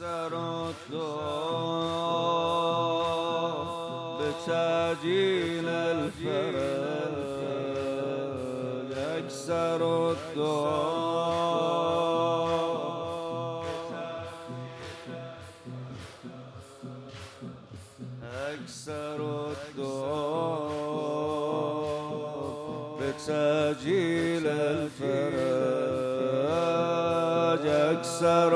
أكثر الدعاء بتعجيل الفرج أكثر الدعاء أكثر الدعاء بتعجيل الفرج أكثر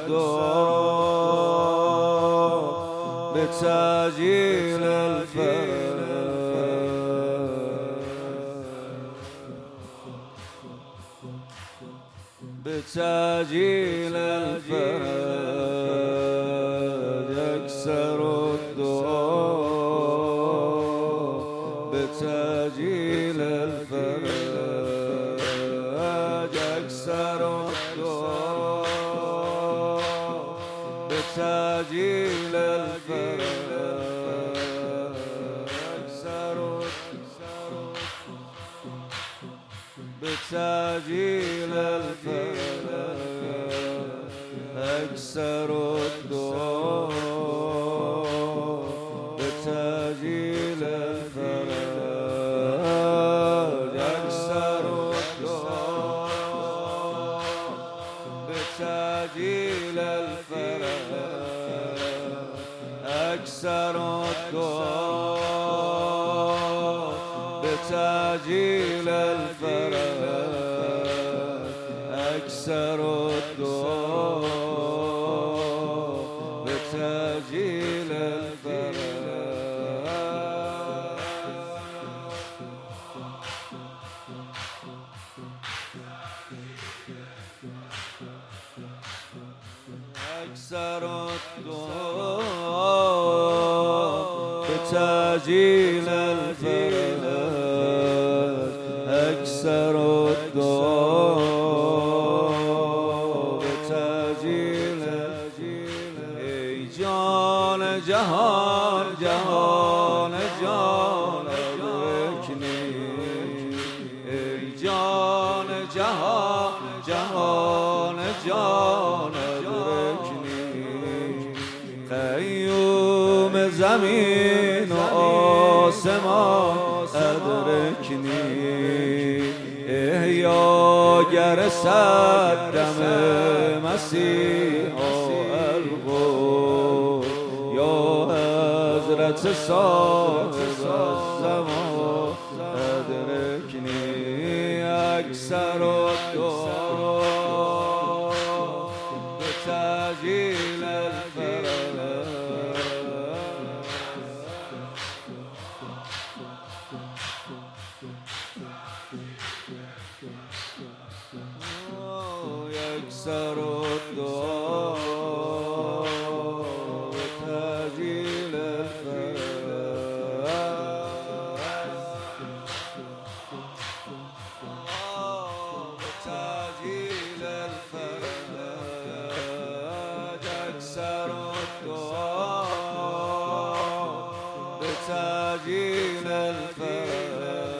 الدعاء بتعجيل الفرج بتعجيل الفرج أكثر الدعاء بتعجيل الفرج أكثر الدعاء بتعجيل الفرج أكثر بتعجيل الفرج أكثر الدعاء بتعجيل الفرج أكثر الدعاء بتعجيل الفرج أكثر الدعاء بتعجيل الفرج أكثر الدعاء بتعجيل أكثر الدعاء بتعجيل الفرج أكثر الدعاء بتعجيل ای جان جهان جهان جان ادرکنی ای جان جهان جهان جان ادرکنی قیوم زمین و آسمان ادرکنی احیاگر صدم مسیح القول یا حضرت صاحب الزمان ادرکنی اکثر الدعاء بتعجیل الفرج أكثر الدعاء بتعجيل الفرج بتعجيل الفرج أكثر الدعاء بتعجيل الفرج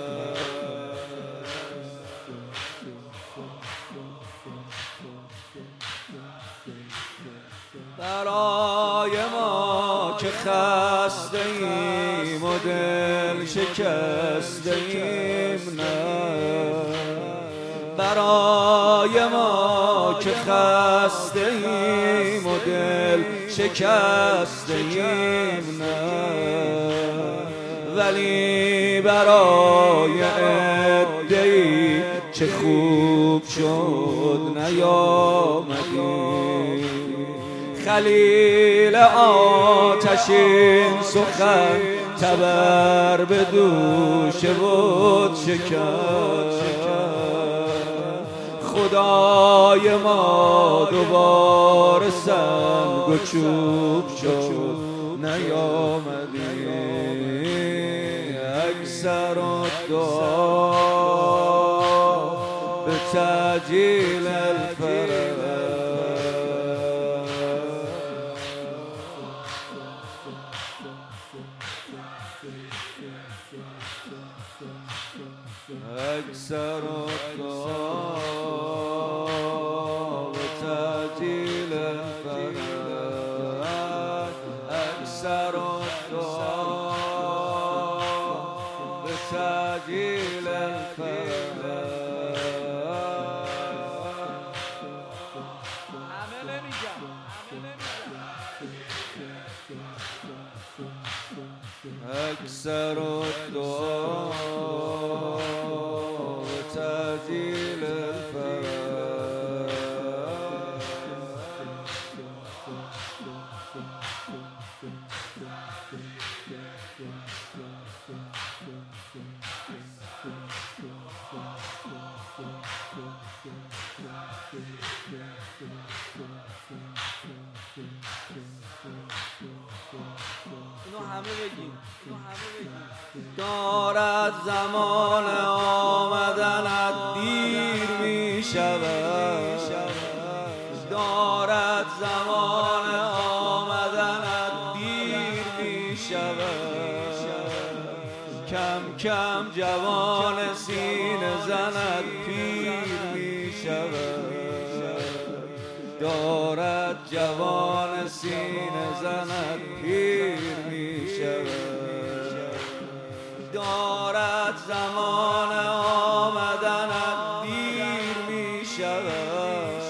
برای ما که خسته ایم و دل شکسته ایم نه برای ما که خسته ایم و دل شکسته ایم نه ولی برای عده‌ای چه خوب شد نیامدیم خلیل آتشین سخن تبر به دوش بود شکر خدای ما دوباره سنگ و چوب شد نیامدی اکثر الدعا به تعجیل الفرج أكثر الدعاء بتعجيل الفرج اکثر الدعا تعجیل الفرج دارد زمان آمدنت دیر می شود، دارد زمان آمدنت دیر می شود، کم کم جوان سینه زند پیر می شود، دارد جوان سینه زند پیر می شود، دارد زمان آمدنت دیر می شود،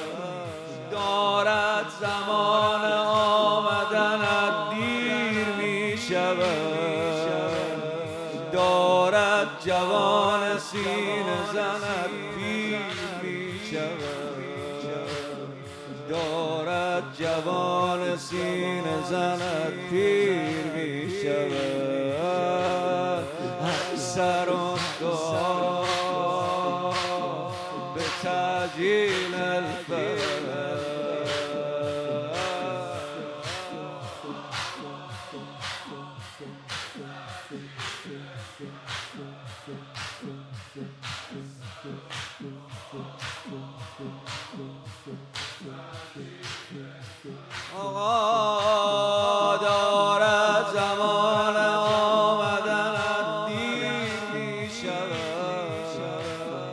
دارد زمان آمدنت دیر می شود، دارد جوان سینه زند پیر می شود، دارد جوان سینه زند پیر می شود. اکثر الدعا به تعجیل الفرج آقا دارد زمان آمدنت دیر می شود،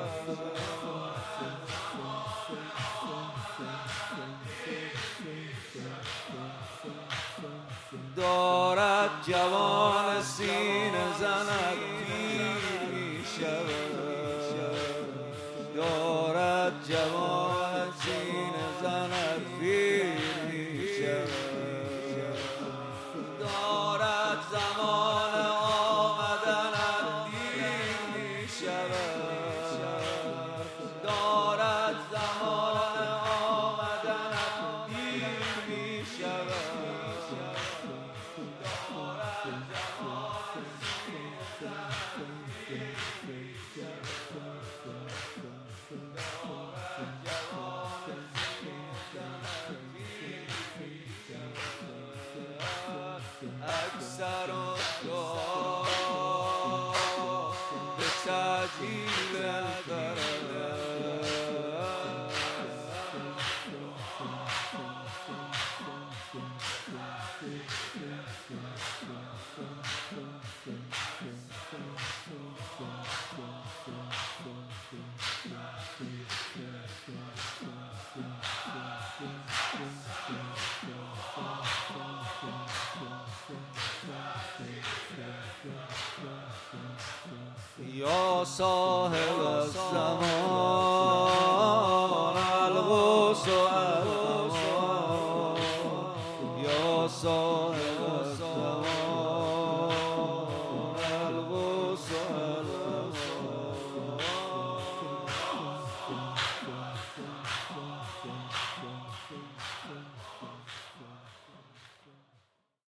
دارد جوان سینه زند پیر می شود، دارد جوان سینه زند پیر می شود، دارد زمان آمدنت دیر می شود، دارد زمان آمدنت دیر می شود، دارد جوان اکثر الدعا به تعجیل الفرج یا صاحب الزمان الغوث و الامان، یا صاحب